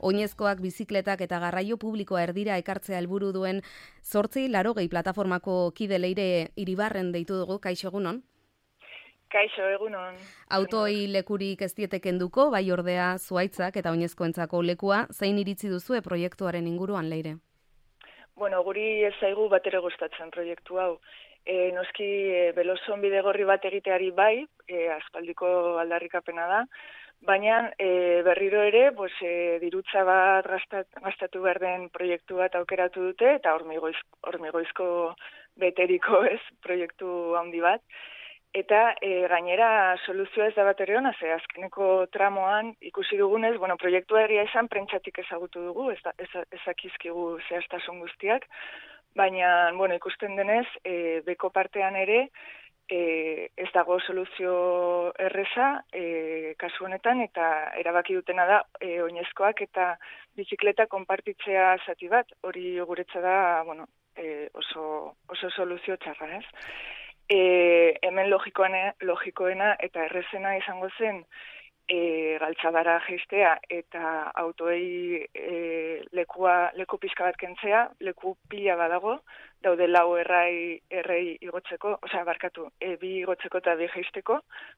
oinezkoak bizikletak eta garraio publikoa erdira ekartzea helburu duen 880 plataformako kide Leire Iribarren deitu dugu. Kaixo, egunon? Kaixo, egunon. Autoei lekurik ez diete kenduko, bai ordea zuhaitzak eta oinezkoentzako lekua. Zein iritzi duzue proiektuaren inguruan, Leire? Bueno, guri ez zaigu batere gustatzen proiektu hau. Noski Belozon bidegorri bat egiteari bai, aspaldiko aldarrikapena da, baina berriro ere, dirutza bat gastatu behar den proiektu bat aukeratu dute, eta hormigoizko beteriko proiektu handi bat. Eta gainera soluzioa ez da bat ere hona, ze azkeneko tramoan ikusi dugunez, proiektua egia esan prentsatik ezagutu dugu, ezakizkigu zehaztasun guztiak, baina ikusten denez, beko partean ere ez dago soluzio erreza kasu honetan, eta erabaki dutena da oinezkoak eta bizikleta konpartitzea zati bat, hori guretza da oso soluzio txarra, ez? Hemen logikoena eta errezena izango zen galtzadara jeistea eta autoei leku pixka bat kentzea, leku pila badago, daude 4 errei igotzeko, bi igotzeko eta bi jeisteko,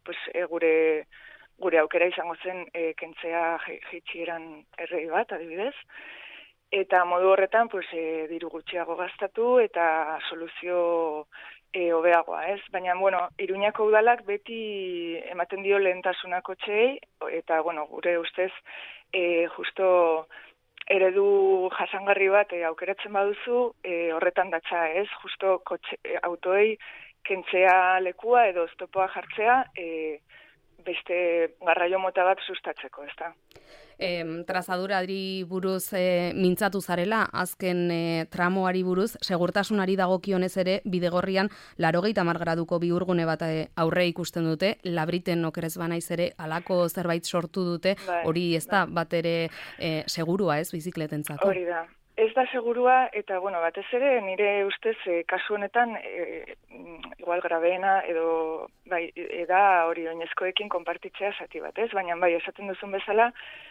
gure aukera izango zen kentzea jeitxieran errei bat, adibidez. Eta modu horretan, diru gutxiago gastatu eta soluzio hobeagoa, ez? Baina, Iruñako udalak beti ematen dio lehentasuna kotxeei, eta, gure ustez, justo eredu jasangarri bat aukeratzen baduzu, horretan datza, ez? Justo autoei kentzea lekua edo oztopoa jartzea, beste garraio mota bat sustatzeko, ez da? Trazadurari buruz mintzatu zarela, azken tramoari buruz, segurtasunari dagokionez ere, bidegorrian 80 graduko bihurgune bat aurre ikusten dute, Labriten okerez banaiz ere, halako zerbait sortu dute, hori ez da bat ere segurua, ez, bizikletentzako? Hori da. Ez da segurua, eta, batez ere, nire ustez, kasu honetan, igual grabeena, edo, eda hori oinezkoekin konpartitzea zati bat, ez? Baina, esaten duzun bezala,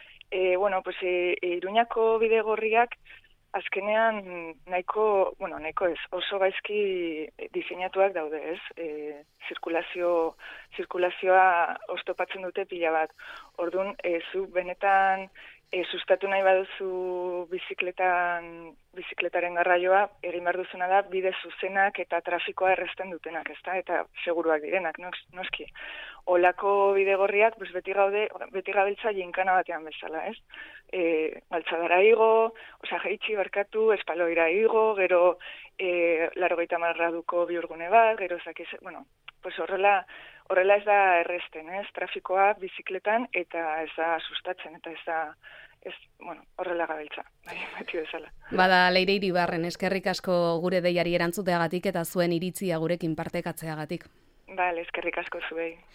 Iruñako bidegorriak azkenean nahiko ez, oso gaizki diseinatuak daude, ez? Zirkulazioa oztopatzen dute pila bat. Orduan, zu benetan sustatu nahi baduzu bizikletaren garraioa, egin behar duzuna da bide zuzenak eta trafikoa errezten dutenak, ezta? Eta seguruak direnak, noski. Olako bidegorriak beti gabiltza jinkana batean bezala, ez? Galtzadara igo, jeitxi barkatu, espaloira igo, gero 80 graduko bihurgune bat, gero horrela ez da errezten, ez? Trafikoa bizikletan eta ez da sustatzen, eta ez da horrela gabiltza, beti bezala. Bada, Leire Iribarren, eskerrik asko gure deiari erantzuteagatik eta zuen iritzia gurekin partekatzeagatik. Eskerrik asko zuei.